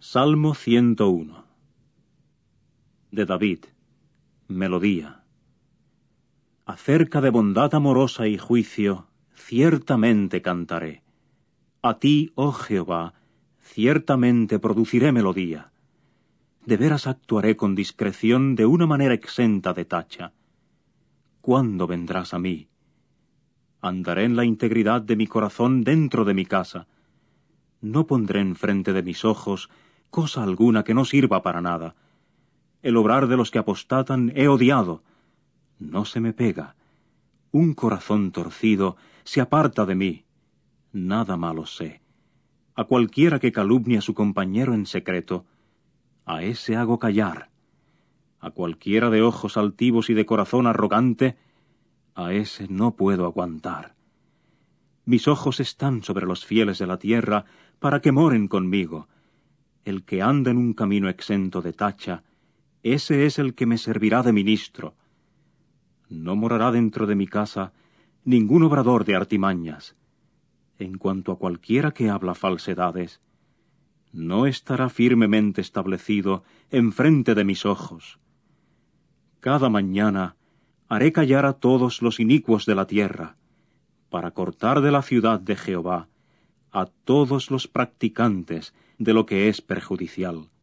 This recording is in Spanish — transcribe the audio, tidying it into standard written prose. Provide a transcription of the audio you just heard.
Salmo 101 de David. Melodía. Acerca de bondad amorosa y juicio, ciertamente cantaré. A ti, oh Jehová, ciertamente produciré melodía. De veras actuaré con discreción de una manera exenta de tacha. ¿Cuándo vendrás a mí? Andaré en la integridad de mi corazón dentro de mi casa. No pondré enfrente de mis ojos cosa alguna que no sirva para nada. El obrar de los que apostatan he odiado. No se me pega. Un corazón torcido se aparta de mí. Nada malo sé. A cualquiera que calumnie a su compañero en secreto, a ese hago callar. A cualquiera de ojos altivos y de corazón arrogante, a ese no puedo aguantar. Mis ojos están sobre los fieles de la tierra, para que moren conmigo. El que anda en un camino exento de tacha, ese es el que me servirá de ministro. No morará dentro de mi casa ningún obrador de artimañas. En cuanto a cualquiera que habla falsedades, no estará firmemente establecido enfrente de mis ojos. Cada mañana haré callar a todos los inicuos de la tierra, para cortar de la ciudad de Jehová a todos los practicantes de lo que es perjudicial.